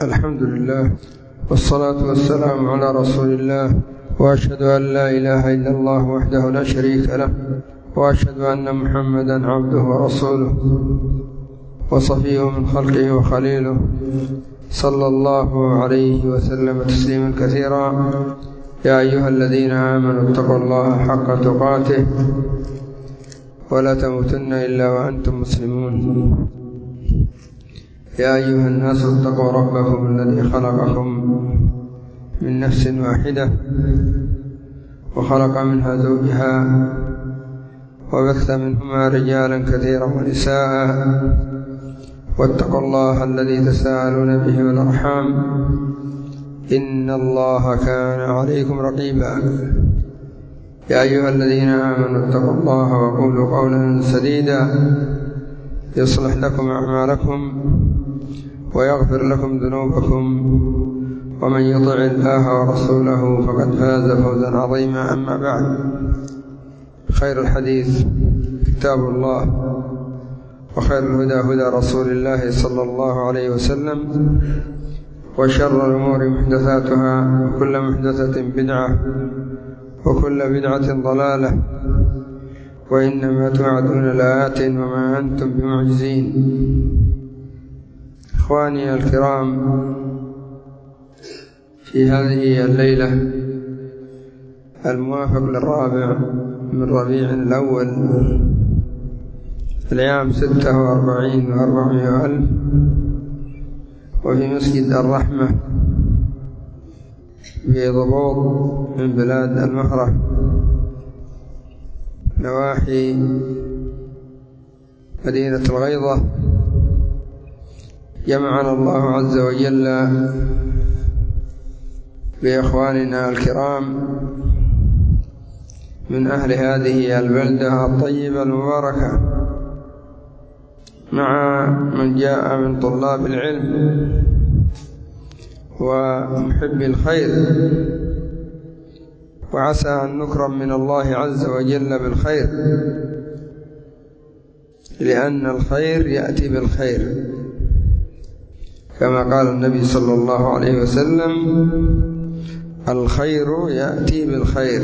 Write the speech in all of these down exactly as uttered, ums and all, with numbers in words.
الحمد لله والصلاة والسلام على رسول الله، وأشهد أن لا إله إلا الله وحده لا شريك له، وأشهد أن محمدا عبده ورسوله وصفيه من خلقه وخليله، صلى الله عليه وسلم تسليما كثيرا. يا أيها الذين آمنوا اتقوا الله حق تقاته ولا تموتن إلا وأنتم مسلمون. يا أيها الناس اتقوا ربكم الذي خلقكم من نفس واحدة وخلق منها زوجها وبث منهما رجالا كثيرا ونساء، واتقوا الله الذي تساءلون به والأرحام إن الله كان عليكم رقيبا. يا أيها الذين آمنوا اتقوا الله وقولوا قولا سديدا يصلح لكم أعمالكم ويغفر لكم ذنوبكم، ومن يطع الله ورسوله فقد فاز فوزا عظيما. أما بعد، خير الحديث كتاب الله، وخير الهدى هدى رسول الله صلى الله عليه وسلم، وشر الأمور محدثاتها، وكل محدثة بدعة، وكل بدعة ضلالة، وإنما توعدون لآت وما أنتم بمعجزين. إخواني الكرام، في هذه الليلة الموافق للرابع من ربيع الأول العام ستة وأربعين وأربعمائة ألف، وفي مسجد الرحمة في ضبوط من بلاد المهرة نواحي مدينة الغيضة، جمعنا الله عز وجل بإخواننا الكرام من أهل هذه البلدة الطيبة المباركة، مع من جاء من طلاب العلم ومحب الخير، وعسى أن نكرم من الله عز وجل بالخير، لأن الخير يأتي بالخير، كما قال النبي صلى الله عليه وسلم: الخير يأتي بالخير.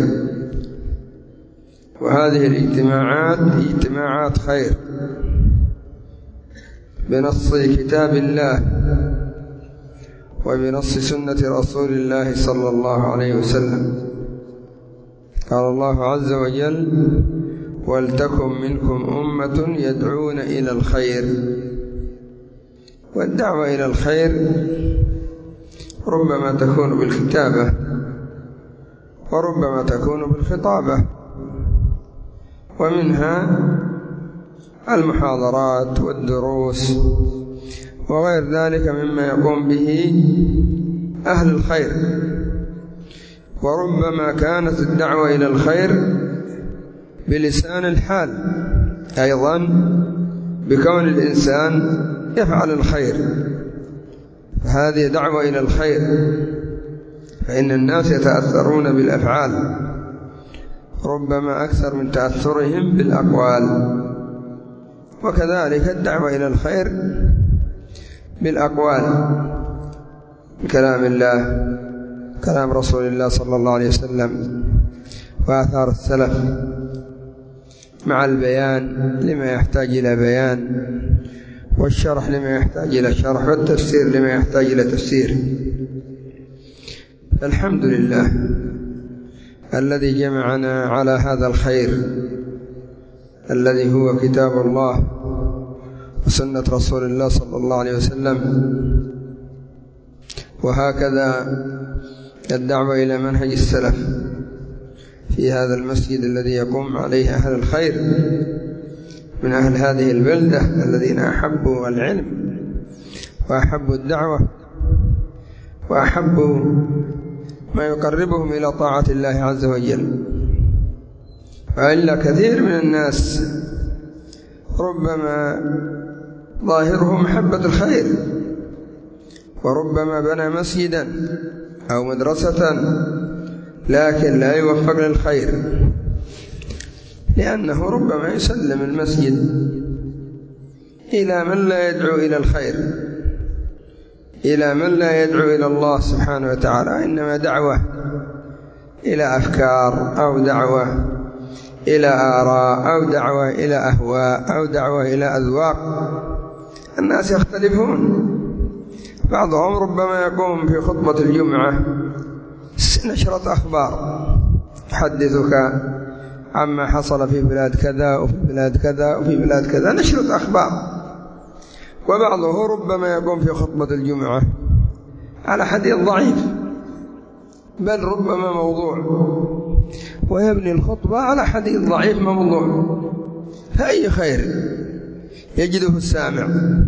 وهذه الاجتماعات اجتماعات خير بنص كتاب الله وبنص سنة رسول الله صلى الله عليه وسلم. قال الله عز وجل: ولتكن منكم أمة يدعون إلى الخير. والدعوة إلى الخير ربما تكون بالكتابة، وربما تكون بالخطابة، ومنها المحاضرات والدروس وغير ذلك مما يقوم به أهل الخير. وربما كانت الدعوة إلى الخير بلسان الحال أيضا، بكون الإنسان يفعل الخير، فهذه دعوة إلى الخير، فإن الناس يتأثرون بالأفعال ربما أكثر من تأثرهم بالأقوال، وكذلك الدعوة إلى الخير بالأقوال، بكلام الله، كلام رسول الله صلى الله عليه وسلم، وآثار السلف، مع البيان لما يحتاج إلى بيان، والشرح لما يحتاج إلى شرح، والتفسير لما يحتاج إلى تفسير. الحمد لله الذي جمعنا على هذا الخير الذي هو كتاب الله وسنة رسول الله صلى الله عليه وسلم. وهكذا الدعوة إلى منهج السلف في هذا المسجد الذي يقوم عليه أهل الخير من أهل هذه البلدة، الذين أحبوا العلم وأحبوا الدعوة وأحبوا ما يقربهم إلى طاعة الله عز وجل. وإلا كثير من الناس ربما ظاهره محبة الخير، وربما بنى مسجدا أو مدرسة لكن لا يوفق للخير، لأنه ربما يسلم المسجد إلى من لا يدعو إلى الخير، إلى من لا يدعو إلى الله سبحانه وتعالى، إنما دعوة إلى أفكار أو دعوة إلى آراء أو دعوة إلى أهواء أو دعوة إلى أذواق. الناس يختلفون، بعضهم ربما يقوم في خطبة الجمعة نشرة أخبار يحدثك عما حصل في بلاد كذا وفي بلاد كذا وفي بلاد كذا، نشرة أخبار. وبعضه ربما يقوم في خطبة الجمعة على حديث ضعيف بل ربما موضوع، ويبني الخطبة على حديث ضعيف موضوع، فأي خير يجده السامع.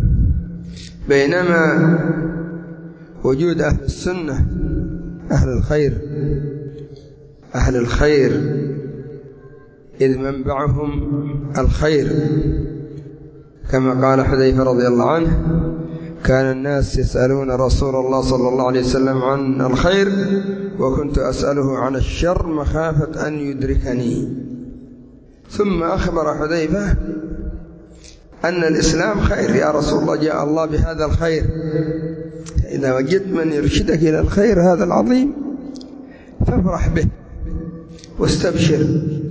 بينما وجود أهل السنة أهل الخير أهل الخير إذ منبعهم الخير، كما قال حذيفة رضي الله عنه: كان الناس يسألون رسول الله صلى الله عليه وسلم عن الخير وكنت أسأله عن الشر مخافة أن يدركني. ثم أخبر حذيفة أن الإسلام خير، يا رسول الله جاء الله بهذا الخير، إذا وجدت من يرشدك إلى الخير هذا العظيم فافرح به واستبشر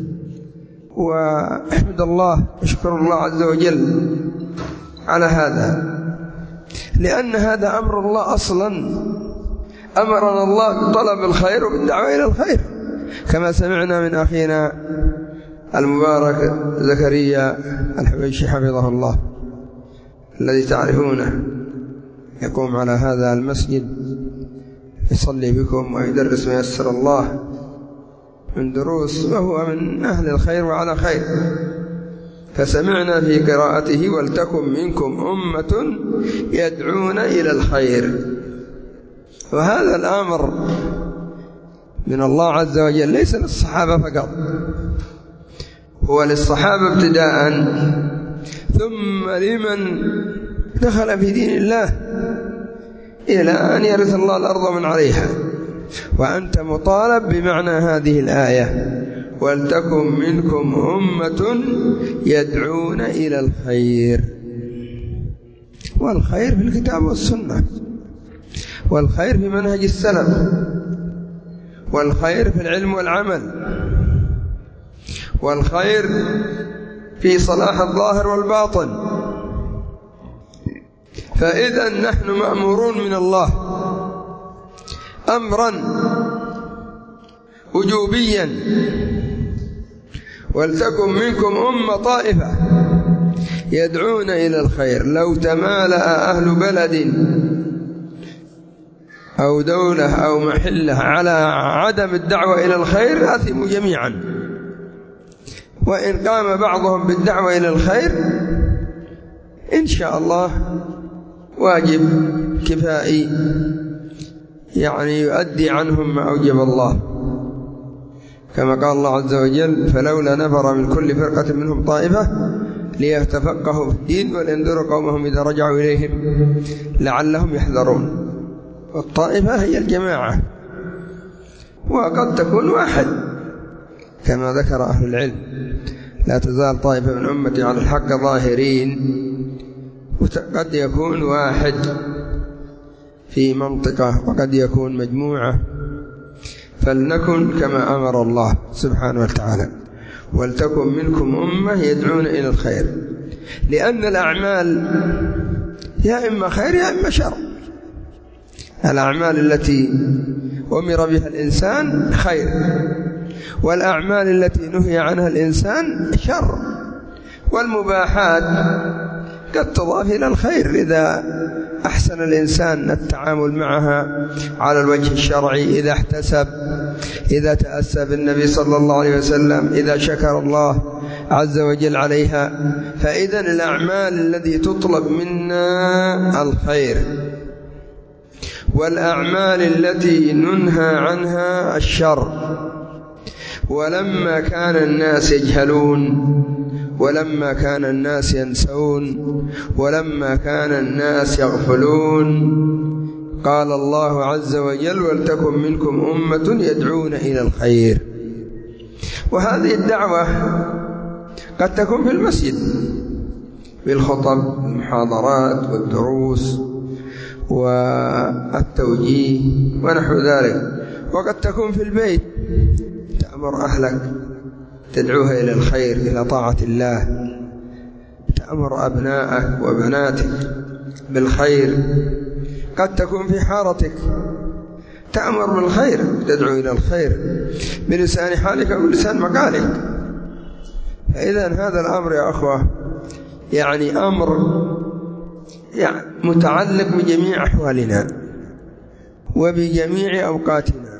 واحمد الله واشكر الله عز وجل على هذا، لأن هذا أمر الله أصلا. أمرنا الله بطلب الخير وبالدعوة إلى الخير، كما سمعنا من أخينا المبارك زكريا الحبيشي حفظه الله الذي تعرفونه، يقوم على هذا المسجد يصلي بكم ويدرس ما يسر الله من دروس، وهو من أهل الخير وعلى خير. فسمعنا في قراءته: ولتكن منكم أمة يدعون إلى الخير. وهذا الأمر من الله عز وجل ليس للصحابة فقط، هو للصحابة ابتداء، ثم لمن دخل في دين الله إلى أن يرث الله الأرض من عليها. وأنت مطالب بمعنى هذه الآية: ولتكن منكم أمة يدعون إلى الخير. والخير في الكتاب والسنة، والخير في منهج السلف، والخير في العلم والعمل، والخير في صلاح الظاهر والباطن. فإذا نحن مأمورون من الله أمرا وجوبيا: ولتكن منكم أمة طائفة يدعون إلى الخير. لو تمالأ أهل بلد أو دولة أو محلة على عدم الدعوة إلى الخير أثموا جميعا، وإن قام بعضهم بالدعوة إلى الخير إن شاء الله واجب كفائي يعني يؤدي عنهم ما أوجب الله، كما قال الله عز وجل: فلولا نفر من كل فرقة منهم طائفة ليتفقهوا في الدين ولينذروا قومهم إذا رجعوا إليهم لعلهم يحذرون. والطائفة هي الجماعة، وقد تكون واحد كما ذكر أهل العلم: لا تزال طائفة من أمتي على الحق ظاهرين. وقد يكون واحد في منطقة وقد يكون مجموعة، فلنكن كما أمر الله سبحانه وتعالى: ولتكن منكم أمة يدعون إلى الخير. لأن الأعمال يا إما خير يا إما شر. الأعمال التي أمر بها الإنسان خير، والأعمال التي نهي عنها الإنسان شر. والمباحات قد تضاف إلى الخير إذا أحسن الإنسان التعامل معها على الوجه الشرعي، إذا احتسب، إذا تأسى بالنبي صلى الله عليه وسلم، إذا شكر الله عز وجل عليها. فإذا الأعمال التي تطلب منا الخير، والأعمال التي ننهى عنها الشر. ولما كان الناس يجهلون، ولما كان الناس ينسون، ولما كان الناس يغفلون، قال الله عز وجل: ولتكن منكم أمة يدعون إلى الخير. وهذه الدعوة قد تكون في المسجد بالخطب، المحاضرات والدروس، والتوجيه ونحو ذلك. وقد تكون في البيت تأمر أهلك، تدعوها إلى الخير، إلى طاعة الله، تأمر أبنائك وبناتك بالخير. قد تكون في حارتك تأمر بالخير، تدعو إلى الخير بلسان حالك وبلسان مقالك. فإذا هذا الأمر يا أخوة يعني أمر يعني متعلق بجميع أحوالنا وبجميع أوقاتنا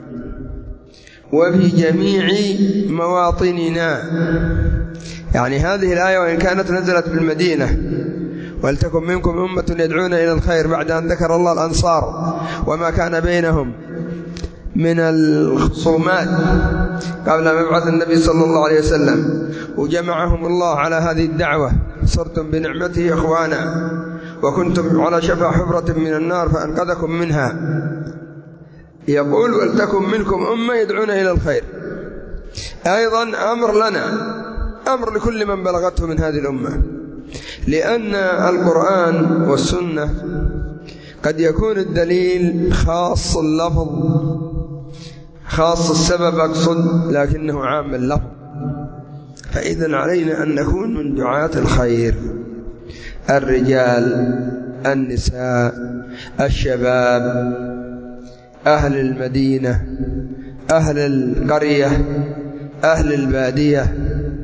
وبجميع مواطننا. يعني هذه الآية وإن كانت نزلت بالمدينة، ولتكن منكم أمة يدعون إلى الخير، بعد أن ذكر الله الأنصار وما كان بينهم من الخصومات قبل مبعث النبي صلى الله عليه وسلم، وجمعهم الله على هذه الدعوة، صرتم بنعمته إخوانا وكنتم على شفا حفرة من النار فأنقذكم منها. يقول ولتكن منكم أمة يدعون إلى الخير. أيضا أمر لنا، أمر لكل من بلغته من هذه الأمة، لأن القرآن والسنة قد يكون الدليل خاص اللفظ، خاص السبب أقصد، لكنه عام اللفظ. فإذا علينا أن نكون من دعاة الخير، الرجال، النساء، الشباب، أهل المدينة، أهل القرية، أهل البادية،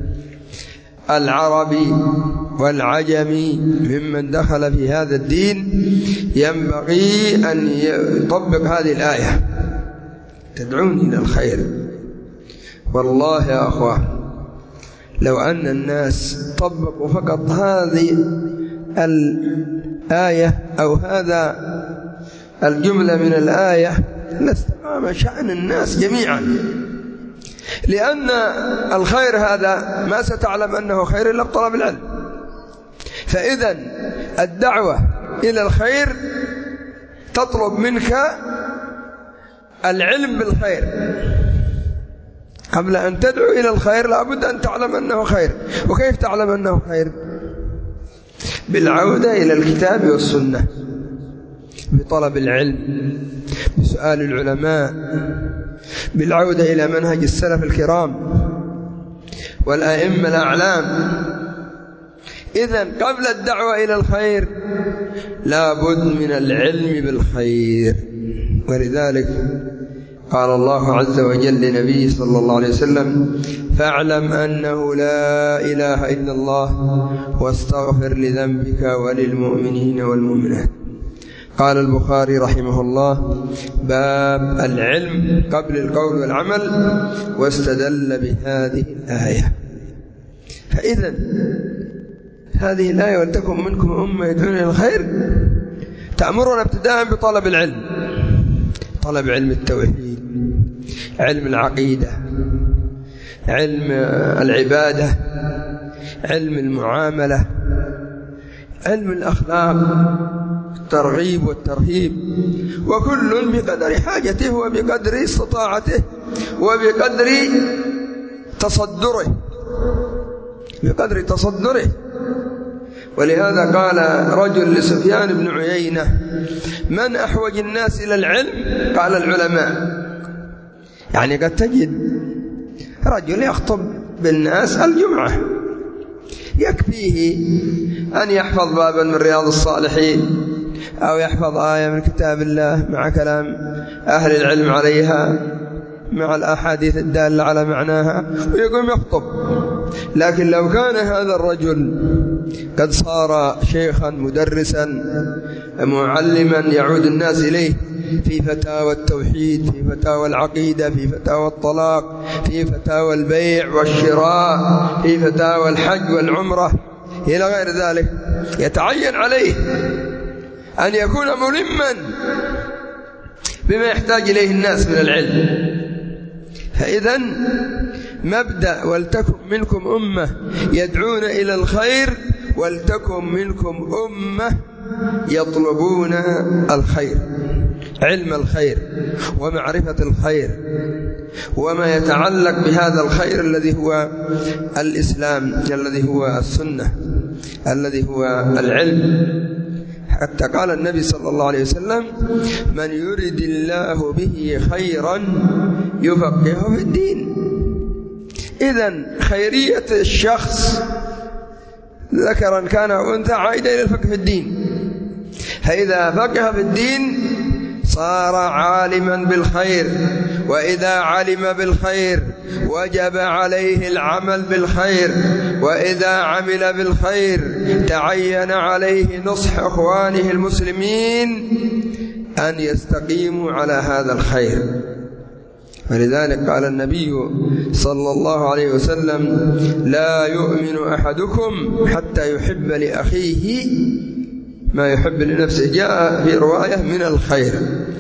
العربي والعجمي ممن دخل في هذا الدين، ينبغي أن يطبق هذه الآية، تدعون إلى الخير. والله يا أخوة لو أن الناس طبقوا فقط هذه الآية أو هذا الجملة من الآية لاستقام شأن الناس جميعا، لأن الخير هذا ما ستعلم أنه خير إلا بطلب العلم. فإذا الدعوة إلى الخير تطلب منك العلم بالخير. قبل أن تدعو إلى الخير لابد أن تعلم أنه خير. وكيف تعلم أنه خير؟ بالعودة إلى الكتاب والسنة، بطلب العلم، بسؤال العلماء، بالعودة إلى منهج السلف الكرام والأئمة الأعلام. إذن قبل الدعوة إلى الخير لابد من العلم بالخير. ولذلك قال الله عز وجل لنبيه صلى الله عليه وسلم: فاعلم أنه لا إله إلا الله واستغفر لذنبك وللمؤمنين والمؤمنات. قال البخاري رحمه الله: باب العلم قبل القول والعمل، واستدل بهذه الآية. فإذا هذه الآية ولتكن منكم أمة يدعون إلى الخير تأمرنا ابتداء بطلب العلم، طلب علم التوحيد، علم العقيدة، علم العبادة، علم المعاملة، علم الأخلاق، الترغيب والترهيب، وكل بقدر حاجته وبقدر استطاعته وبقدر تصدره بقدر تصدره ولهذا قال رجل لسفيان بن عيينة: من أحوج الناس إلى العلم؟ قال: العلماء. يعني قد تجد رجل يخطب بالناس الجمعة يكفيه أن يحفظ بابا من رياض الصالحين أو يحفظ آية من كتاب الله مع كلام أهل العلم عليها مع الأحاديث الدالة على معناها ويقوم يخطب. لكن لو كان هذا الرجل قد صار شيخا مدرسا معلما يعود الناس إليه في فتاوى التوحيد، في فتاوى العقيدة، في فتاوى الطلاق، في فتاوى البيع والشراء، في فتاوى الحج والعمرة إلى غير ذلك، يتعين عليه أن يكون ملما بما يحتاج إليه الناس من العلم. فإذا مبدأ ولتكن منكم أمة يدعون إلى الخير، ولتكن منكم أمة يطلبون الخير، علم الخير ومعرفة الخير وما يتعلق بهذا الخير الذي هو الإسلام، الذي هو السنة، الذي هو العلم. حتى قال النبي صلى الله عليه وسلم: من يرد الله به خيرا يفقهه في الدين. إذن خيرية الشخص ذكرا كان أو أنثى عائدة إلى الفقه في الدين، فإذا فقه في الدين صار عالما بالخير، وإذا علم بالخير وجب عليه العمل بالخير، وإذا عمل بالخير تعين عليه نصح إخوانه المسلمين أن يستقيموا على هذا الخير. ولذلك قال النبي صلى الله عليه وسلم: لا يؤمن أحدكم حتى يحب لأخيه ما يحب لنفسه. جاء في رواية من الخير،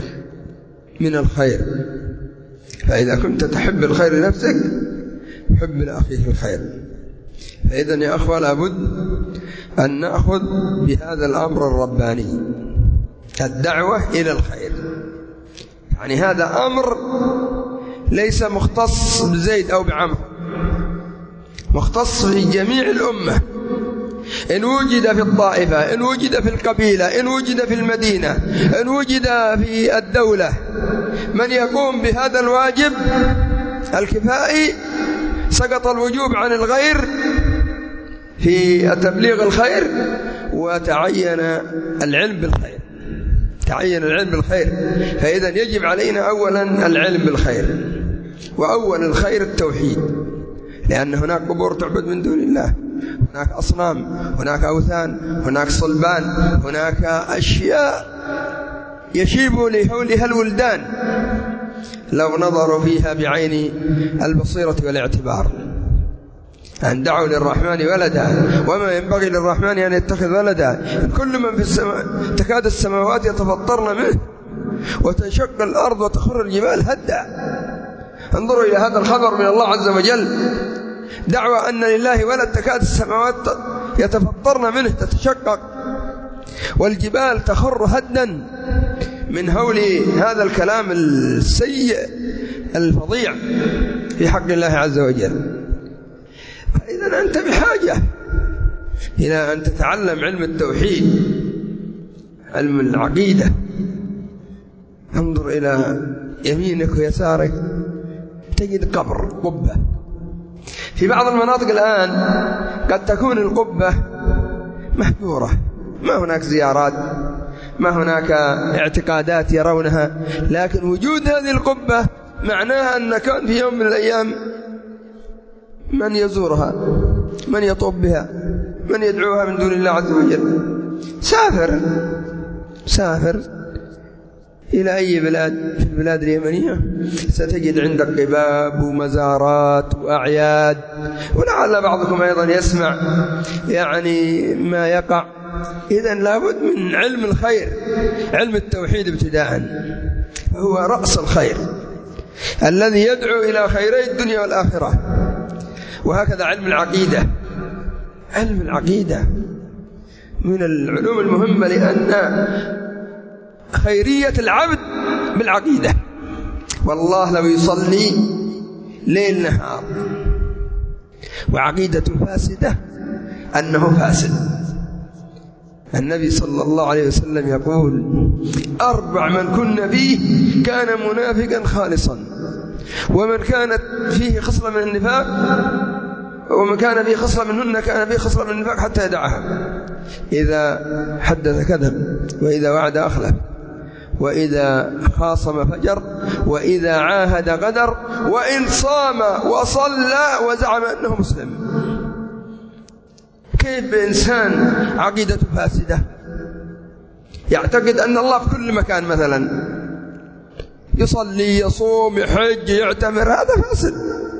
من الخير. فإذا كنت تحب الخير لنفسك حب لأخيك الخير. فإذا يا أخوة لابد أن نأخذ بهذا الأمر الرباني، الدعوة إلى الخير. يعني هذا أمر ليس مختص بزيد أو بعمر، مختص في جميع الأمة. إن وجد في الطائفة، إن وجد في القبيلة، إن وجد في المدينة، إن وجد في الدولة من يقوم بهذا الواجب الكفائي، سقط الوجوب عن الغير في تبليغ الخير، وتعين العلم بالخير، تعين العلم بالخير. فإذا يجب علينا أولا العلم بالخير، وأول الخير التوحيد، لأن هناك قبور تعبد من دون الله، هناك أصنام، هناك أوثان، هناك صلبان، هناك أشياء يشيب لهولها الولدان لو نظروا فيها بعين البصيرة والاعتبار. أن دعوا للرحمن ولدا وما ينبغي للرحمن أن يتخذ ولدا، كل من في السماء تكاد السماوات يتفطرن منه وتنشق الأرض وتخر الجبال هدا. انظروا إلى هذا الخبر من الله عز وجل، دعوة أن لله ولد تكاد السماوات يتفطرن منه، تتشقق، والجبال تخر هدا من هول هذا الكلام السيء الفظيع في حق الله عز وجل. فإذا أنت بحاجة إلى أن تتعلم علم التوحيد، علم العقيدة. انظر إلى يمينك ويسارك تجد قبر، قبة. في بعض المناطق الآن قد تكون القبة محجورة، ما هناك زيارات، ما هناك اعتقادات يرونها، لكن وجود هذه القبة معناها أن كان في يوم من الأيام من يزورها، من يطوف بها، من يدعوها من دون الله عز وجل. سافر سافر إلى أي بلاد في البلاد اليمنية ستجد عندك قباب ومزارات وأعياد، ولعل بعضكم أيضا يسمع يعني ما يقع. إذن لابد من علم الخير، علم التوحيد ابتداء، هو رأس الخير الذي يدعو إلى خيري الدنيا والآخرة. وهكذا علم العقيدة، علم العقيدة من العلوم المهمة، لأن خيرية العبد بالعقيدة. والله لو يصلي ليل نهار وعقيدته فاسدة أنه فاسد. النبي صلى الله عليه وسلم يقول: أربع من كن فيه كان منافقا خالصا، ومن كانت فيه خصلة من النفاق، ومن كان فيه خصلة منهن كان فيه خصلة من النفاق حتى يدعها. إذا حدث كذب، وإذا وعد أخلف، وإذا خاصم فجر، وإذا عاهد غدر، وإن صام وصلى وزعم أنه مسلم. كيف بإنسان عقيدته فاسدة يعتقد أن الله في كل مكان، مثلا يصلي يصوم يحج يعتمر، هذا فاسد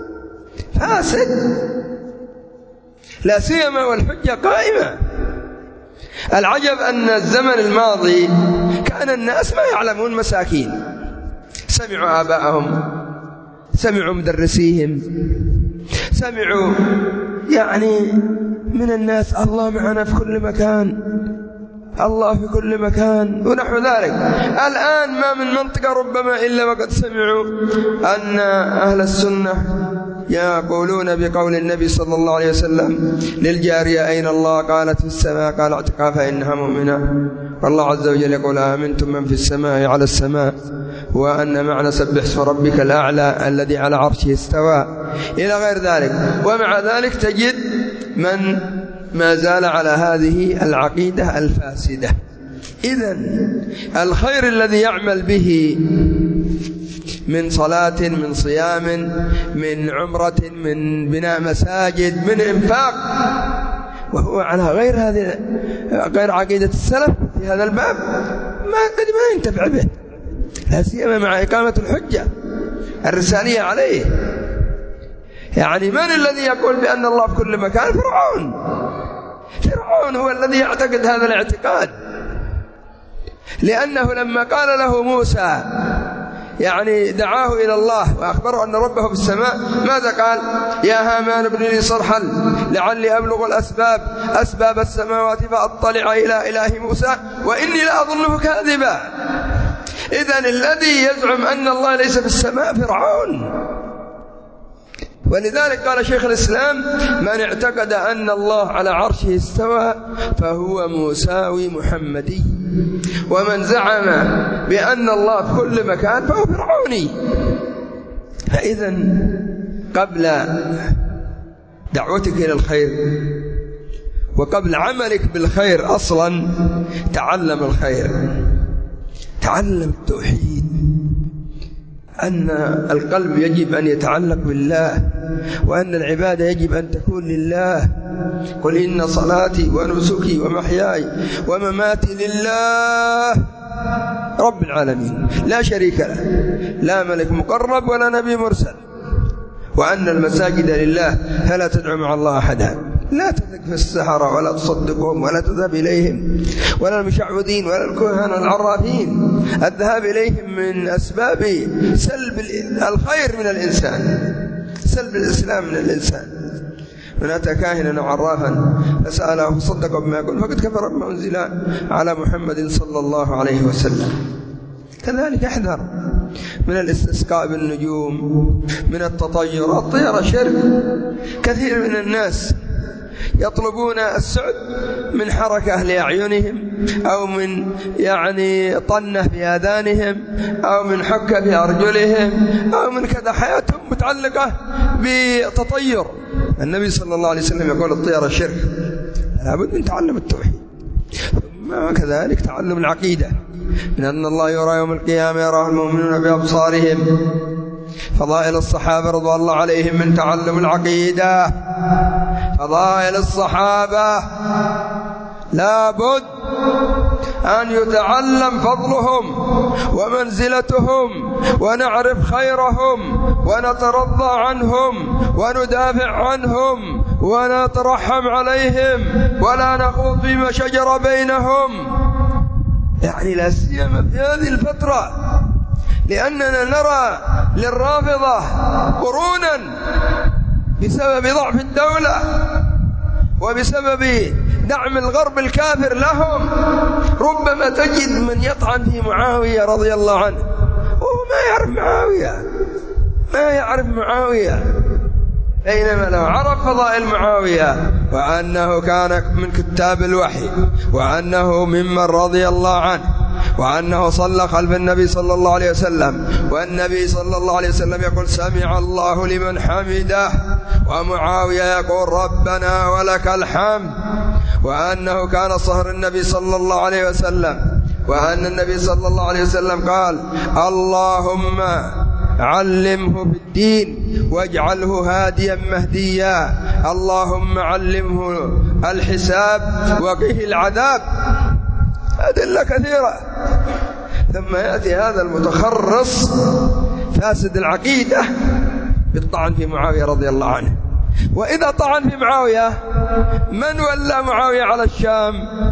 فاسد لا سيما والحجة قائمة. العجب أن الزمن الماضي كان الناس ما يعلمون، مساكين، سمعوا آباءهم، سمعوا مدرسيهم، سمعوا يعني من الناس الله معنا في كل مكان، الله في كل مكان ونحو ذلك. الآن ما من منطقة ربما إلا وقد سمعوا أن أهل السنة يقولون بقول النبي صلى الله عليه وسلم للجارية أين الله؟ قالت في السماء، قال اعتقها فإنها مؤمنة. والله عز وجل يقول آمنتم من في السماء على السماء، وأن معنى سبح اسم ربك الأعلى الذي على عرشه استوى إلى غير ذلك. ومع ذلك تجد من ما زال على هذه العقيدة الفاسدة. إذن الخير الذي يعمل به من صلاة، من صيام، من عمرة، من بناء مساجد، من إنفاق، وهو على غير هذه غير عقيدة السلف في هذا الباب، ما قد ما ينتفع به، لا سيما مع إقامة الحجة الرسالية عليه. يعني من الذي يقول بأن الله في كل مكان؟ فرعون. فرعون هو الذي يعتقد هذا الاعتقاد، لأنه لما قال له موسى يعني دعاه إلى الله وأخبره أن ربه في السماء، ماذا قال؟ يا هامان ابن لي صرحا لعلي أبلغ الأسباب أسباب السماوات فأطلع إلى إله موسى وإني لأظنه كاذبا. إذن الذي يزعم أن الله ليس في السماء فرعون. ولذلك قال شيخ الإسلام من اعتقد أن الله على عرشه استوى فهو مساوي محمدي، ومن زعم بأن الله في كل مكان فهو فرعوني. فإذا قبل دعوتك إلى الخير وقبل عملك بالخير أصلا تعلم الخير، تعلم التوحيد، أن القلب يجب أن يتعلق بالله، وأن العبادة يجب أن تكون لله. قل إن صلاتي ونسكي ومحياي ومماتي لله رب العالمين لا شريك له، لا ملك مقرب ولا نبي مرسل، وأن المساجد لله فلا تدعو مع الله أحدا. لا تثق في السحرة ولا تصدقهم ولا تذهب إليهم، ولا المشعوذين ولا الكهان العرافين. الذهاب إليهم من أسباب سلب الخير من الإنسان، سلب الإسلام من الإنسان. من أتى كاهنا وعرافا فسأله فصدق بما يقول فقد كفر بما أنزل على محمد صلى الله عليه وسلم. كذلك احذر من الاستسقاء بالنجوم، من التطير. الطيرة شرك. كثير من الناس يطلبون السعد من حركة لأعينهم، أو من يعني طنة في آذانهم، أو من حكة في أرجلهم، أو من كذا. حياتهم متعلقة بتطير. النبي صلى الله عليه وسلم يقول الطيرة شرك. لابد من تعلم التوحيد، ثم كذلك تعلم العقيدة، من أن الله يرى يوم القيامة يراه المؤمنون بأبصارهم. فضائل الصحابة رضوان الله عليهم من تعلم العقيدة. فضائل الصحابة لابد أن يتعلم فضلهم ومنزلتهم، ونعرف خيرهم ونترضى عنهم وندافع عنهم ونترحم عليهم ولا نخوض فيما شجر بينهم. يعني لا سيما في هذه الفترة، لأننا نرى للرافضة قرونا بسبب ضعف الدولة وبسبب دعم الغرب الكافر لهم. ربما تجد من يطعن في معاوية رضي الله عنه وهو ما يعرف معاوية، ما يعرف معاوية، بينما لو عرف فضائل معاوية وأنه كان من كتاب الوحي، وأنه ممن رضي الله عنه، وأنه صلى خلف النبي صلى الله عليه وسلم، والنبي صلى الله عليه وسلم يقول سمع الله لمن حمده، ومعاوية يقول ربنا ولك الحمد، وأنه كان صهر النبي صلى الله عليه وسلم، وأن النبي صلى الله عليه وسلم قال اللهم علمه في الدين واجعله هاديا مهديا، اللهم علمه الحساب وقه العذاب. أدلة كثيرة. ثم يأتي هذا المتخرص فاسد العقيدة بالطعن في معاوية رضي الله عنه. وإذا طعن في معاوية، من ولى معاوية على الشام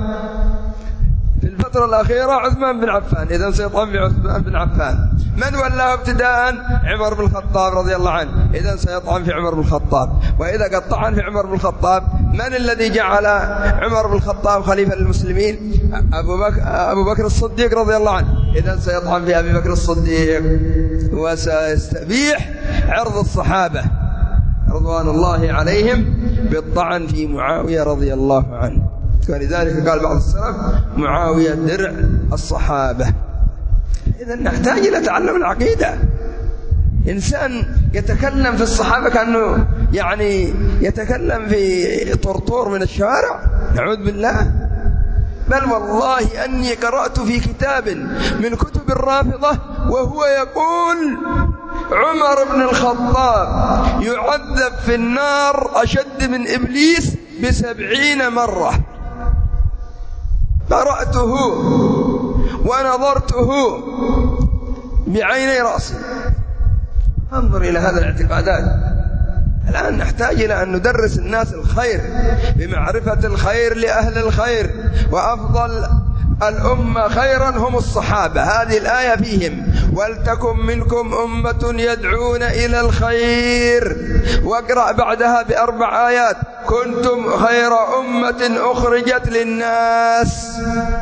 في الفترة الأخيرة؟ عثمان بن عفان. إذا سيطعن في عثمان بن عفان. من ولاه ابتداء؟ عمر بن الخطاب رضي الله عنه. إذا سيطعن في عمر بن الخطاب. وإذا قد طعن في عمر بن الخطاب، من الذي جعل عمر بن الخطاب خليفة للمسلمين؟ أبو بكر, أبو بكر الصديق رضي الله عنه. إذا سيطعن في أبي بكر الصديق وسيستبيح عرض الصحابة رضوان الله عليهم بالطعن في معاوية رضي الله عنه. ولذلك قال بعض السلف معاوية درع الصحابة. إذا نحتاج إلى تعلم العقيدة. إنسان يتكلم في الصحابة كأنه يعني يتكلم في طرطور من الشوارع، نعوذ بالله. بل والله أني قرأت في كتاب من كتب الرافضة وهو يقول عمر بن الخطاب يعذب في النار أشد من إبليس بسبعين مرة. قرأته ونظرته بعيني رأسي. انظر إلى هذا الاعتقادات. الآن نحتاج إلى أن ندرس الناس الخير بمعرفة الخير لأهل الخير، وأفضل الأمة خيرا هم الصحابة. هذه الآية فيهم: ولتكن منكم أمة يدعون إلى الخير. واقرأ بعدها بأربع آيات: كنتم خير أمة أخرجت للناس.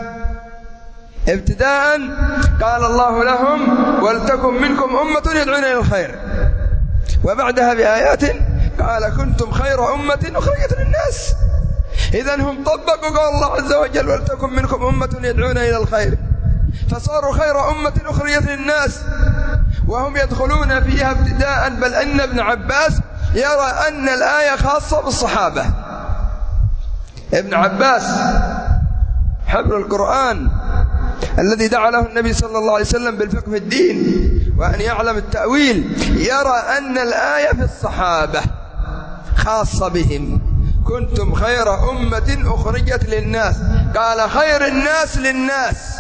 ابتداء قال الله لهم: ولتكن منكم أمة يدعون إلى الخير، وبعدها بآيات قال: كنتم خير أمة أخرجت للناس. إذن هم طبقوا قول الله عز وجل: ولتكن منكم أمة يدعون إلى الخير، فصاروا خير أمة أخرجت للناس، وهم يدخلون فيها ابتداء. بل أن ابن عباس يرى أن الآية خاصة بالصحابة. ابن عباس حبر القرآن الذي دعا له النبي صلى الله عليه وسلم بالفقه في الدين وأن يعلم التأويل، يرى أن الآية في الصحابة خاصة بهم. كنتم خير أمة أخرجت للناس، قال خير الناس للناس،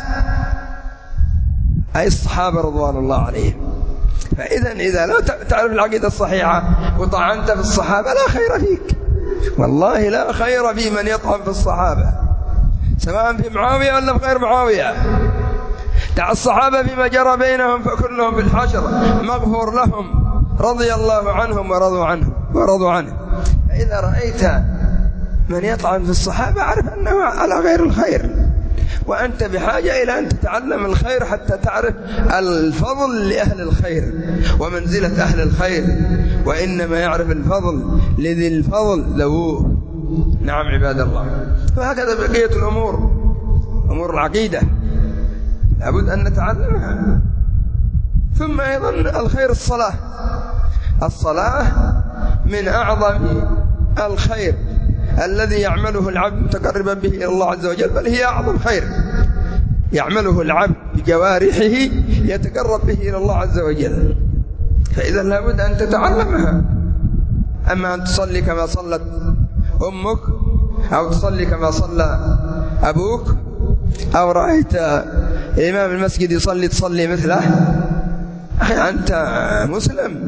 أي الصحابة رضوان الله عليهم. فإذا إذا لا تعرف العقيدة الصحيحة وطعنت في الصحابة لا خير فيك، والله لا خير في من يطعن في الصحابة، سواء في معاوية ولا في غير معاوية. دع الصحابة فيما جرى بينهم فكلهم في الحشر مغفور لهم رضي الله عنهم ورضوا عنه ورضوا عنه. فإذا رأيت من يطعن في الصحابة اعرف أنه على غير الخير، وأنت بحاجة إلى أن تتعلم الخير حتى تعرف الفضل لأهل الخير ومنزلة أهل الخير، وإنما يعرف الفضل لذي الفضل ذووه. نعم عباد الله. وهكذا بقية الأمور، أمور العقيدة لابد أن نتعلمها. ثم أيضا الخير الصلاة. الصلاة من أعظم الخير الذي يعمله العبد متقربا به إلى الله عز وجل، بل هي أعظم خير يعمله العبد بجوارحه يتقرب به إلى الله عز وجل. فإذا لابد أن تتعلمها. أما أن تصلي كما صلت أمك، أو تصلي كما صلى أبوك، أو رأيت إمام المسجد يصلي تصلي مثله، أخي أنت مسلم،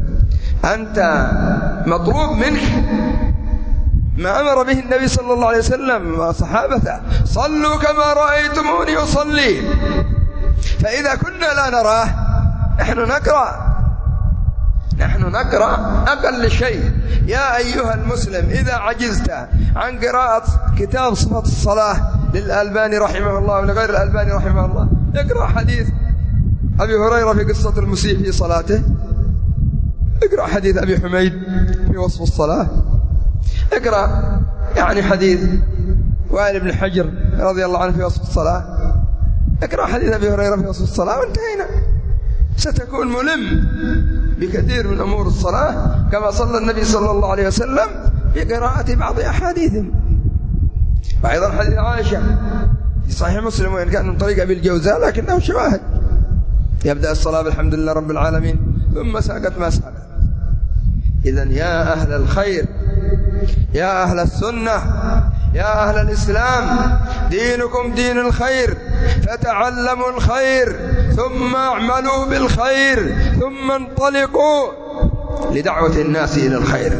أنت مطلوب منك ما أمر به النبي صلى الله عليه وسلم وصحابته: صلوا كما رأيتموني أصلي. فإذا كنا لا نراه نحن نقرأ نحن نقرأ أقل شيء. يا أيها المسلم إذا عجزت عن قراءة كتاب صفة الصلاة للألباني رحمه الله ولغير الألباني رحمه الله، اقرأ حديث أبي هريرة في قصة المسيء في صلاته، اقرأ حديث أبي حميد في وصف الصلاة، اقرأ يعني حديث وائل بن حجر رضي الله عنه في وصف الصلاة، اقرأ حديث أبي هريرة في وصف الصلاة، وانتهينا. ستكون ملم بكثير من أمور الصلاة كما صلى النبي صلى الله عليه وسلم بقراءة بعض أحاديثهم. وأيضا حديث عائشة في صحيح مسلم، وإن كان من طريق أبي الجوزاء لكنه شواهد: يبدأ الصلاة بالحمد لله رب العالمين ثم ساقت ما ساقت. إذن يا أهل الخير، يا أهل السنة، يا أهل الإسلام، دينكم دين الخير، فتعلموا الخير ثم اعملوا بالخير ثم انطلقوا لدعوة الناس إلى الخير.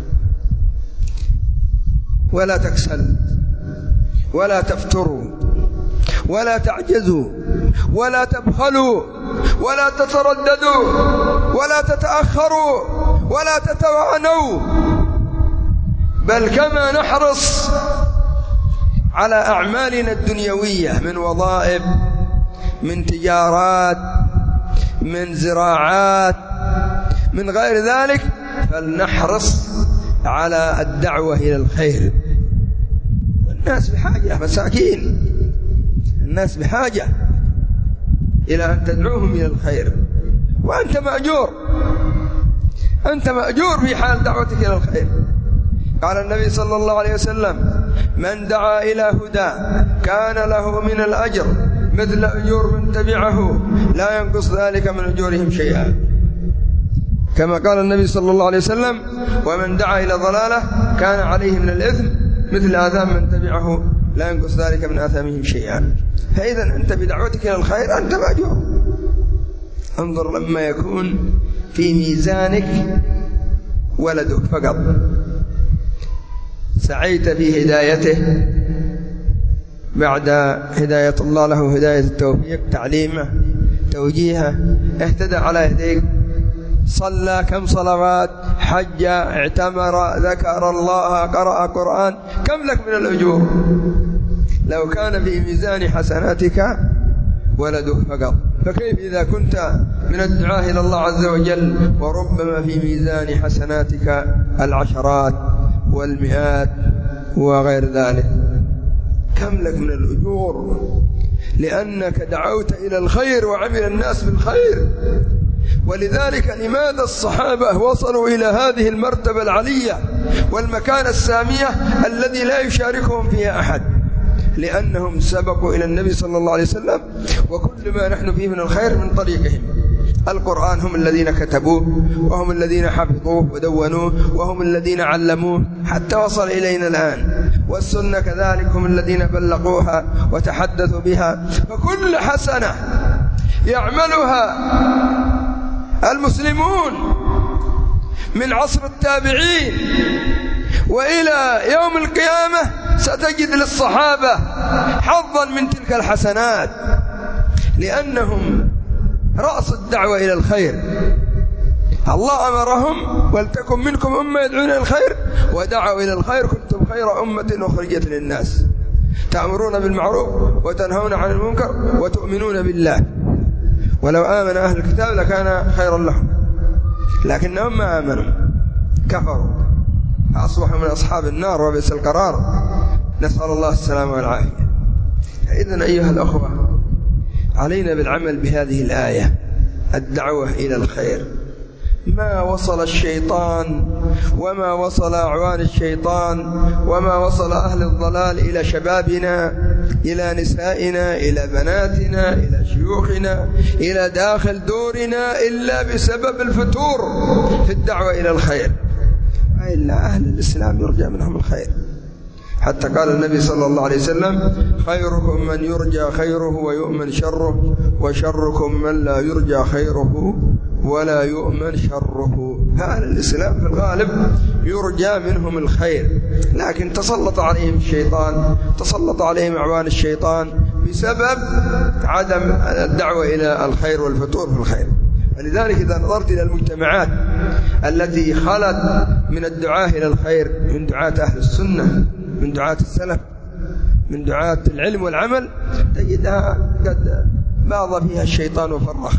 ولا تكسلوا ولا تفتروا ولا تعجزوا ولا تبخلوا ولا تترددوا ولا تتأخروا ولا تتوانوا، بل كما نحرص على أعمالنا الدنيوية من وظائف، من تجارات، من زراعات، من غير ذلك، فلنحرص على الدعوة إلى الخير. الناس بحاجة، مساكين، الناس بحاجة إلى أن تدعوهم إلى الخير، وأنت مأجور، أنت مأجور في حال دعوتك إلى الخير. قال النبي صلى الله عليه وسلم: من دعا إلى هدى كان له من الأجر مثل أجور من تبعه لا ينقص ذلك من أجورهم شيئا، كما قال النبي صلى الله عليه وسلم: ومن دعا إلى ضلالة كان عليه من الإثم مثل آثام من تبعه لا ينقص ذلك من آثامهم شيئا. فإذا أنت بدعوتك إلى الخير أنت مأجور. انظر لما يكون في ميزانك ولدك فقط، سعيت في هدايته بعد هداية الله له هداية التوفيق، تعليمه، توجيهه، اهتدى على يديك، صلى كم صلوات، حج، اعتمر، ذكر الله، قرأ قرآن، كم لك من الأجور لو كان في ميزان حسناتك ولدك فقط؟ فكيف إذا كنت من الدعاء إلى الله عز وجل وربما في ميزان حسناتك العشرات والمئات وغير ذلك؟ كم لك من الأجور لأنك دعوت إلى الخير وعمل الناس بالخير. ولذلك لماذا الصحابة وصلوا إلى هذه المرتبة العلية والمكان السامية الذي لا يشاركهم فيها أحد؟ لأنهم سبقوا إلى النبي صلى الله عليه وسلم، وكل ما نحن فيه من الخير من طريقهم. القرآن هم الذين كتبوه، وهم الذين حفظوه ودونوه، وهم الذين علموه حتى وصل إلينا الآن. والسنة كذلك هم الذين بلغوها وتحدثوا بها. فكل حسنة يعملها المسلمون من عصر التابعين وإلى يوم القيامة ستجد للصحابة حظا من تلك الحسنات، لأنهم رأس الدعوة إلى الخير. الله أمرهم: ولتكن منكم أمة يدعون إلى الخير ودعوا إلى الخير كنتم خير أمة أخرجت للناس تأمرون بالمعروف وتنهون عن المنكر وتؤمنون بالله. ولو آمن أهل الكتاب لكان خيرا لهم، لكنهم ما آمنوا، كفروا، فأصبحوا من أصحاب النار وبئس القرار، نسأل الله السلامة والعافية. إذن أيها الأخوة، علينا بالعمل بهذه الآية، الدعوة إلى الخير. ما وصل الشيطان وما وصل أعوان الشيطان وما وصل أهل الضلال إلى شبابنا، إلى نسائنا، إلى بناتنا، إلى شيوخنا، إلى داخل دورنا إلا بسبب الفتور في الدعوة إلى الخير. إلا أهل الإسلام يرجى منهم الخير، حتى قال النبي صلى الله عليه وسلم: خيركم من يرجى خيره ويؤمن شره، وشركم من لا يرجى خيره ولا يؤمن شره. فأهل الإسلام في الغالب يرجى منهم الخير، لكن تسلط عليهم الشيطان، تسلط عليهم أعوان الشيطان بسبب عدم الدعوة إلى الخير والفتور في الخير. ولذلك إذا نظرت إلى المجتمعات التي خلت من الدعاة إلى الخير، من دعاة أهل السنة، من دعاة السلف، من دعاة العلم والعمل، تجدها قد باض فيها الشيطان وفرخ،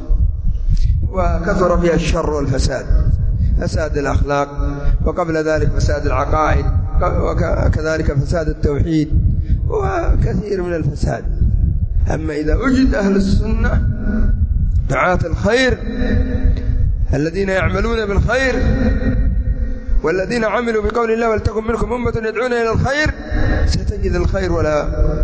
وكثر فيها الشر والفساد، فساد الأخلاق، وقبل ذلك فساد العقائد، وكذلك فساد التوحيد، وكثير من الفساد. أما إذا وجد أهل السنة دعاة الخير الذين يعملون بالخير والذين عملوا بقول الله: ولتكن منكم أمة يدعون إلى الخير، ستجد الخير ولا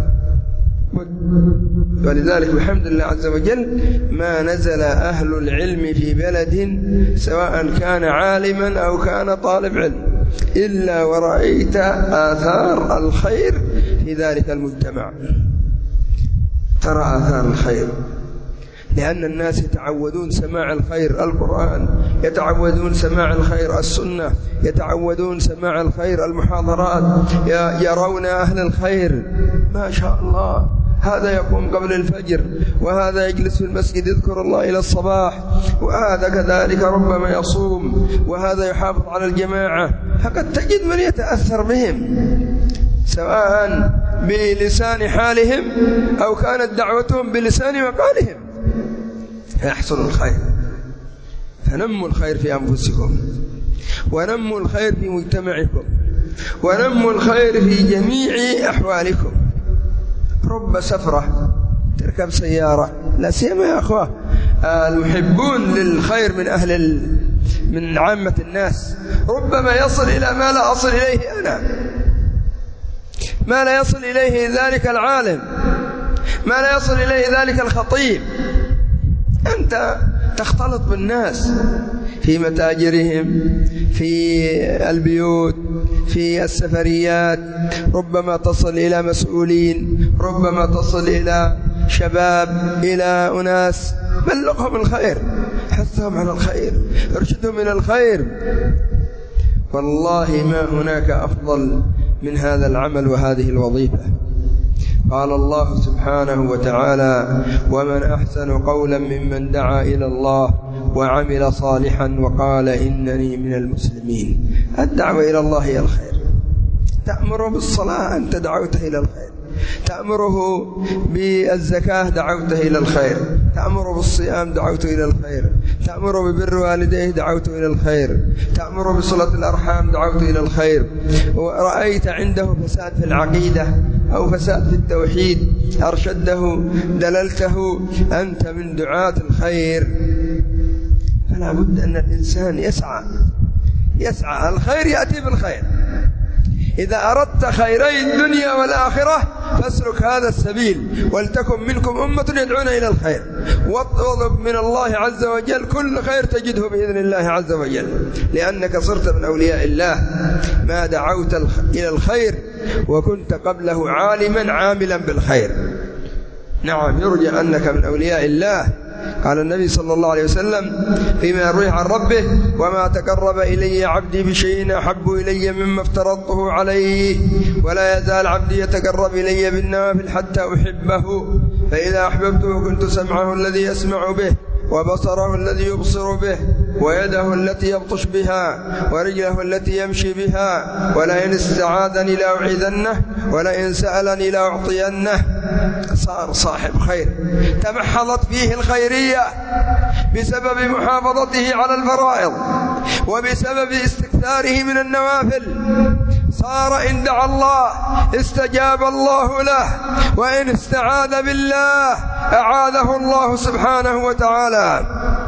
ولذلك بحمد الله عز وجل ما نزل أهل العلم في بلد سواء كان عالما أو كان طالب علم إلا ورأيت آثار الخير في ذلك المجتمع. ترى آثار الخير، لأن الناس يتعودون سماع الخير القرآن، يتعودون سماع الخير السنة، يتعودون سماع الخير المحاضرات، يرون أهل الخير ما شاء الله، هذا يقوم قبل الفجر، وهذا يجلس في المسجد يذكر الله إلى الصباح، وهذا كذلك ربما يصوم، وهذا يحافظ على الجماعة. فقد تجد من يتأثر بهم سواء بلسان حالهم أو كانت دعوتهم بلسان مقالهم، فيحصل الخير، فنموا الخير في أنفسكم. ونموا الخير في مجتمعكم، ونموا الخير في جميع أحوالكم. رب سفرة تركب سيارة، لا سيما يا أخوة المحبون للخير من أهل من عامة الناس، ربما يصل إلى ما لا أصل إليه أنا، ما لا يصل إليه ذلك العالم، ما لا يصل إليه ذلك الخطيب. أنت تختلط بالناس في متاجرهم، في البيوت، في السفريات، ربما تصل إلى مسؤولين، ربما تصل إلى شباب، إلى أناس، بلغهم الخير، حثهم على الخير، ارشدهم إلى الخير. والله ما هناك أفضل من هذا العمل وهذه الوظيفة. قال الله سبحانه وتعالى: ومن أحسن قولا ممن دعا إلى الله وعمل صالحا وقال إنني من المسلمين. الدعوة إلى الله هي الخير. تأمره بالصلاة أنت دعوته إلى الخير، تأمره بالزكاة دعوته إلى الخير، تأمره بالصيام دعوته إلى الخير، تأمره ببر والديه دعوته إلى الخير، تأمره بصلة الأرحام دعوته إلى الخير. ورأيت عنده فساد في العقيدة أو فساد في التوحيد أرشده دللته، أنت من دعاة الخير. فلا بد أن الإنسان يسعى يسعى الخير يأتي بالخير. إذا أردت خيري الدنيا والآخرة فاسلك هذا السبيل، ولتكن منكم أمة يدعون إلى الخير، واطلب من الله عز وجل كل خير تجده بإذن الله عز وجل، لأنك صرت من أولياء الله ما دعوت إلى الخير وكنت قبله عالما عاملا بالخير. نعم، يرجى أنك من أولياء الله. قال النبي صلى الله عليه وسلم فيما يروي عن ربه: وما تقرب إلي عبدي بشيء أحب إلي مما افترضته عليه، ولا يزال عبدي يتقرب إلي بالنوافل حتى أحبه، فإذا أحببته كنت سمعه الذي يسمع به، وبصره الذي يبصر به، ويده التي يبطش بها، ورجله التي يمشي بها، ولئن استعاذني لأعيذنه، ولئن سألني لأعطينه. صار صاحب خير، تمحضت فيه الخيرية بسبب محافظته على الفرائض وبسبب استكثاره من النوافل. صار إن دعا الله استجاب الله له، وإن استعاذ بالله أعاذه الله سبحانه وتعالى.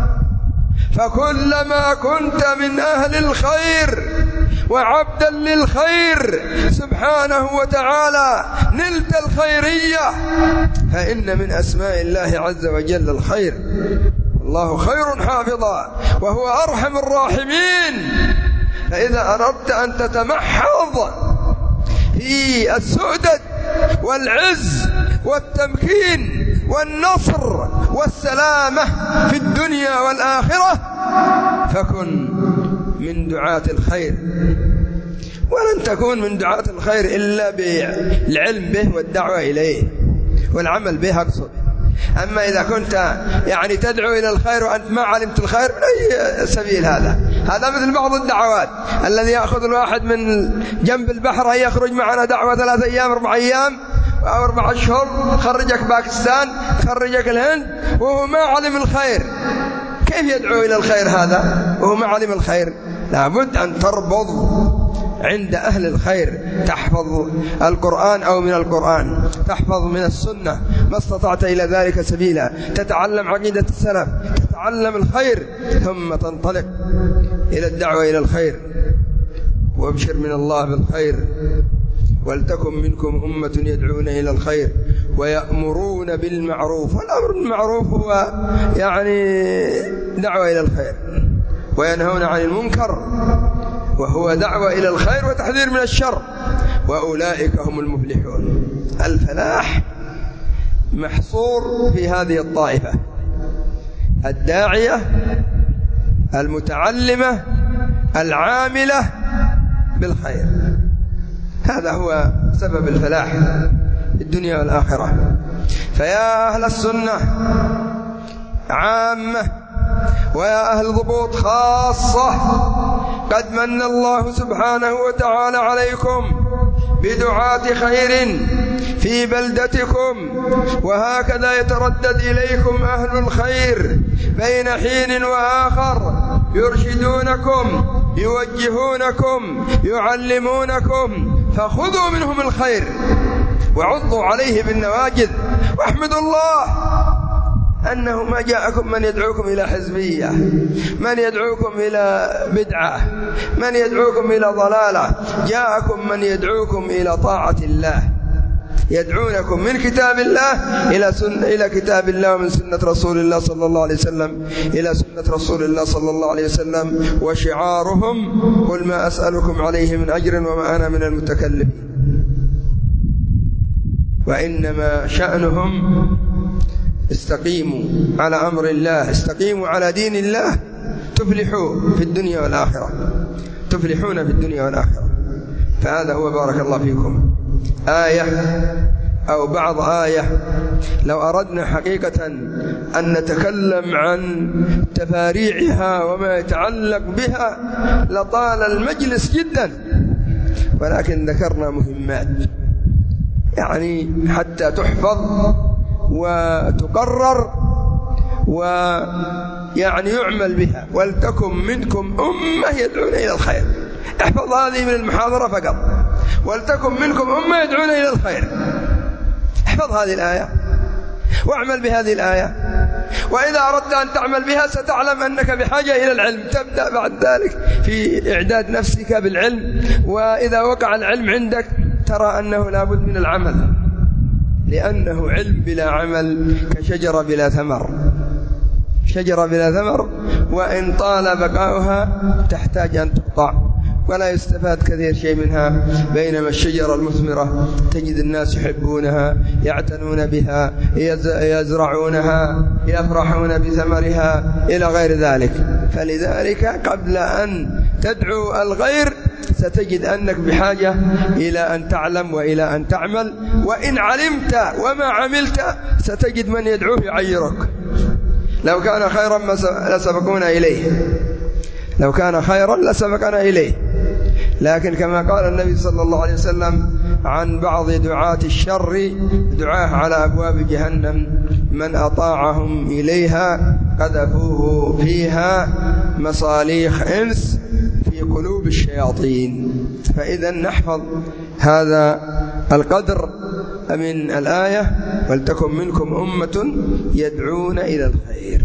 فكلما كنت من أهل الخير وعبدا للخير سبحانه وتعالى نلت الخيرية، فإن من أسماء الله عز وجل الخير. الله خير حافظا وهو أرحم الراحمين. فإذا أردت أن تتمحض في السؤدد والعز والتمكين والنصر والسلامة في الدنيا والآخرة فكن من دعاة الخير. ولن تكون من دعاة الخير إلا بالعلم به والدعوة إليه والعمل به أقصد. أما إذا كنت يعني تدعو إلى الخير وأنت ما علمت الخير من أي سبيل هذا؟ هذا مثل بعض الدعوات الذي يأخذ الواحد من جنب البحر أن يخرج معنا دعوة ثلاثة أيام أربع أيام أو أربع أشهر، خرجك باكستان، خرجك الهند وهو ما علم الخير. كيف يدعو إلى الخير هذا وهو ما علم الخير؟ لابد أن تربض عند أهل الخير، تحفظ القرآن أو من القرآن، تحفظ من السنة ما استطعت إلى ذلك سبيلا، تتعلم عقيدة السلف، تتعلم الخير، ثم تنطلق إلى الدعوة إلى الخير. وابشر من الله بالخير، ولتكن منكم أمة يدعون إلى الخير ويأمرون بالمعروف. والأمر بالمعروف هو يعني دعوة إلى الخير، وينهون عن المنكر وهو دعوة إلى الخير وتحذير من الشر، وأولئك هم المفلحون. الفلاح محصور في هذه الطائفة: الداعية، المتعلمة، العاملة بالخير. هذا هو سبب الفلاح في الدنيا والآخرة. فيا أهل السنة عامة ويا أهل ضبوط خاصة، قد من الله سبحانه وتعالى عليكم بدعاة خير في بلدتكم، وهكذا يتردد إليكم أهل الخير بين حين وآخر يرشدونكم يوجهونكم يعلمونكم، فخذوا منهم الخير وعضوا عليه بالنواجذ، واحمدوا الله أنه ما جاءكم من يدعوكم إلى حزبية، من يدعوكم إلى بدعة، من يدعوكم إلى ضلالة، جاءكم من يدعوكم إلى طاعة الله، يدعونكم من كتاب الله إلى سنة إلى كتاب الله ومن سنة رسول الله صلى الله عليه وسلم إلى سنة رسول الله صلى الله عليه وسلم. وشعارهم قل ما أسألكم عليه من أجر وما أنا من المتكلمين. وإنما شأنهم استقيموا على أمر الله، استقيموا على دين الله، تفلحوا في الدنيا والآخرة، تفلحون في الدنيا والآخرة. فهذا هو بارك الله فيكم آية أو بعض آية. لو أردنا حقيقة أن نتكلم عن تفاريعها وما يتعلق بها لطال المجلس جدا، ولكن ذكرنا مهمات يعني حتى تحفظ وتقرر ويعني يعمل بها. ولتكن منكم أمة يدعون إلى الخير. احفظ هذه من المحاضرة فقط، ولتكن منكم أمة يدعون إلى الخير. احفظ هذه الآية واعمل بهذه الآية، وإذا أردت أن تعمل بها ستعلم أنك بحاجة إلى العلم. تبدأ بعد ذلك في إعداد نفسك بالعلم، وإذا وقع العلم عندك ترى أنه لا بد من العمل، لأنه علم بلا عمل كشجرة بلا ثمر. شجرة بلا ثمر وإن طال بقاؤها تحتاج أن تقطع ولا يستفاد كثير شيء منها، بينما الشجرة المثمرة تجد الناس يحبونها، يعتنون بها، يزرعونها، يفرحون بثمرها إلى غير ذلك. فلذلك قبل أن تدعو الغير ستجد أنك بحاجة إلى أن تعلم وإلى أن تعمل، وإن علمت وما عملت ستجد من يدعوه يعيرك. لو كان خيرا لسبقونا إليه، لو كان خيرا لسبقنا إليه. لكن كما قال النبي صلى الله عليه وسلم عن بعض دعاة الشر دعاه على أبواب جهنم من أطاعهم إليها قذفوه فيها مصاليخ إنس في قلوب الشياطين. فإذا نحفظ هذا القدر من الآية، ولتكن منكم أمة يدعون إلى الخير.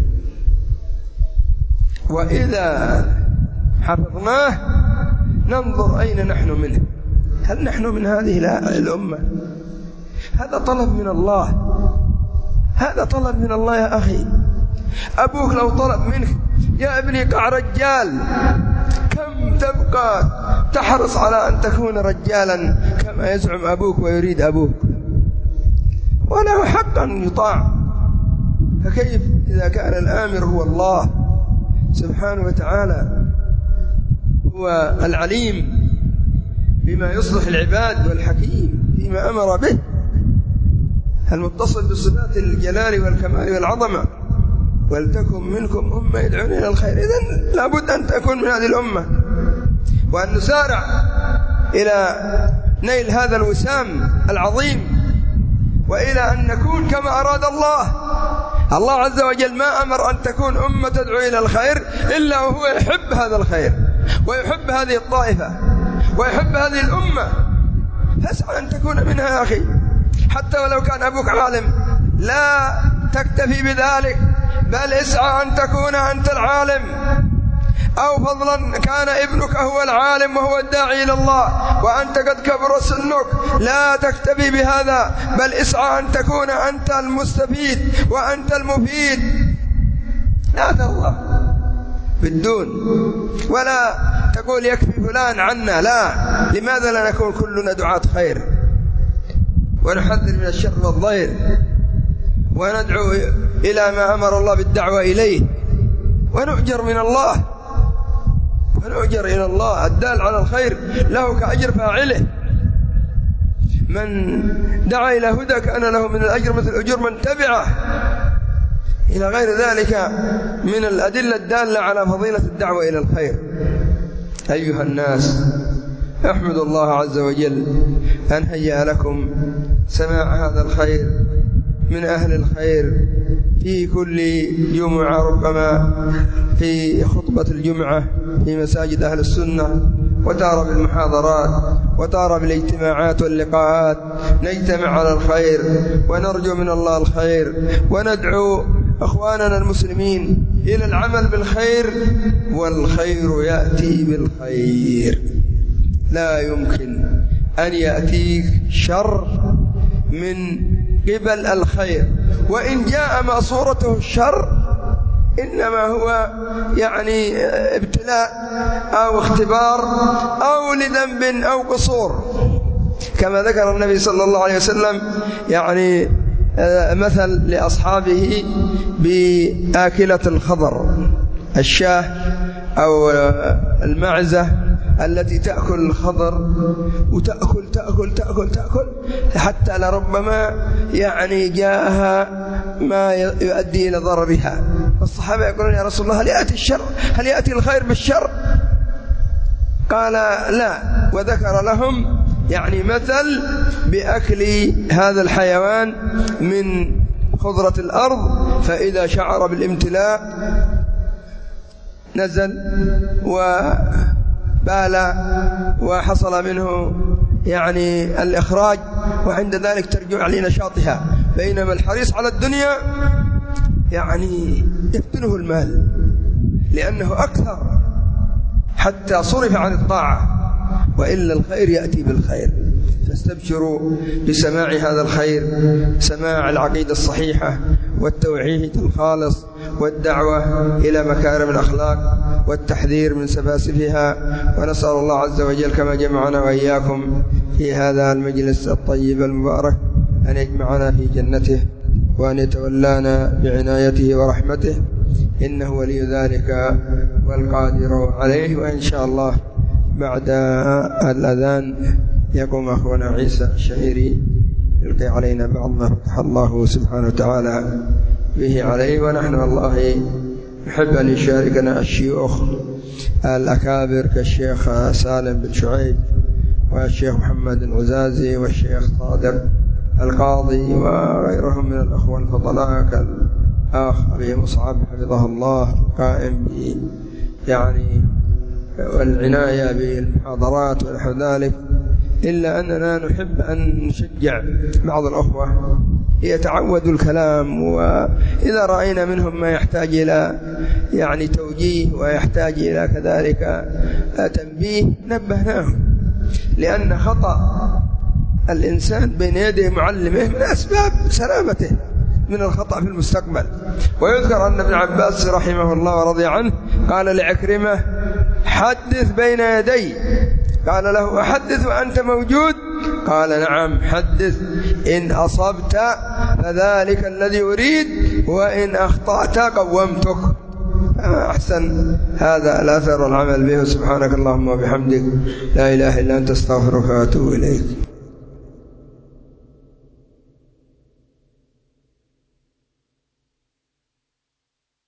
وإذا حفظناه ننظر أين نحن منه. هل نحن من هذه الأمة؟ هذا طلب من الله، هذا طلب من الله يا أخي. أبوك لو طلب منك يا ابني قع رجال، كم تبقى تحرص على أن تكون رجالا كما يزعم أبوك ويريد أبوك، وله حق أن يطاع. فكيف إذا كان الآمر هو الله سبحانه وتعالى، هو العليم بما يصلح العباد والحكيم فيما أمر به، المتصل بصفات الجلال والكمال والعظمة. ولتكن منكم أمة يدعون إلى الخير. إذن لابد أن تكون من هذه الأمة، وأن نسارع إلى نيل هذا الوسام العظيم، وإلى أن نكون كما أراد الله. الله عز وجل ما أمر أن تكون أمة تدعو إلى الخير إلا وهو يحب هذا الخير ويحب هذه الطائفة ويحب هذه الأمة. فاسعى أن تكون منها يا أخي، حتى ولو كان أبوك عالم لا تكتفي بذلك، بل اسعى أن تكون أنت العالم، أو فضلا كان ابنك هو العالم وهو الداعي إلى الله وأنت قد كبر سنك، لا تكتفي بهذا، بل اسعى أن تكون أنت المستفيد وأنت المفيد. لا ترضى بالدون ولا تقول يكفي فلان عنا، لا. لماذا لا نكون كلنا دعاة خير ونحذر من الشر والضير وندعو إلى ما أمر الله بالدعوة إليه، ونؤجر من الله، ونؤجر إلى الله. الدال على الخير له كأجر فاعله. من دعا إلى هدى كان له من الأجر مثل أجر من تبعه، إلى غير ذلك من الأدلة الدالة على فضيلة الدعوة إلى الخير. أيها الناس، أحمد الله عز وجل أن هيأ لكم سماع هذا الخير من أهل الخير في كل جمعة، ربما في خطبة الجمعة في مساجد أهل السنة، وتارة بالمحاضرات، وتارة بالاجتماعات واللقاءات، نجتمع على الخير ونرجو من الله الخير، وندعو أخواننا المسلمين إلى العمل بالخير، والخير يأتي بالخير. لا يمكن أن يأتيك شر من قبل الخير، وإن جاء ما صورته الشر إنما هو يعني ابتلاء أو اختبار أو لذنب أو قصور، كما ذكر النبي صلى الله عليه وسلم يعني مثل لأصحابه بآكلة الخضر، الشاة أو المعزة التي تأكل الخضر وتأكل تأكل تأكل تأكل حتى لربما يعني جاءها ما يؤدي إلى ضررها. فالصحابة يقولون يا رسول الله هل يأتي الشر، هل يأتي الخير بالشر؟ قال لا، وذكر لهم يعني مثل بأكل هذا الحيوان من خضرة الأرض، فإذا شعر بالامتلاء نزل وبال وحصل منه يعني الإخراج، وعند ذلك ترجع لنشاطها، بينما الحريص على الدنيا يعني يفتنه المال لأنه أكثر حتى صرف عن الطاعة، وإلا الخير يأتي بالخير. فاستبشروا بسماع هذا الخير، سماع العقيدة الصحيحة والتوحيد الخالص والدعوة إلى مكارم الأخلاق والتحذير من سفاسفها. ونسأل الله عز وجل كما جمعنا وإياكم في هذا المجلس الطيب المبارك أن يجمعنا في جنته، وأن يتولانا بعنايته ورحمته، إنه ولي ذلك والقادر عليه. وإن شاء الله بعد الأذان يقوم أخونا عيسى الشهيري يلقي علينا بعض ما فتح الله سبحانه وتعالى به عليه. ونحن والله نحب أن يشاركنا الشيوخ الأكابر كالشيخ سالم بن شعيب والشيخ محمد العزازي والشيخ صادق القاضي وغيرهم من الأخوة الفضلاء كالأخ أبي مصعب حفظه الله قائم يعني والعناية بالمحاضرات ونحو ذلك، إلا أننا نحب أن نشجع بعض الأخوة يتعودوا الكلام، وإذا رأينا منهم ما يحتاج إلى يعني توجيه ويحتاج إلى كذلك تنبيه نبهناهم، لأن خطأ الإنسان بين يدي معلمه من أسباب سلامته من الخطأ في المستقبل. ويذكر أن ابن عباس رحمه الله ورضي عنه قال لعكرمة حدث بين يدي، قال له أحدث وأنت موجود؟ قال نعم حدث، إن أصبت فذلك الذي أريد، وإن أخطأت قومتك. أحسن هذا الأثر والعمل به. سبحانك اللهم وبحمدك لا إله إلا أنت استغفرك وأتوب إليك.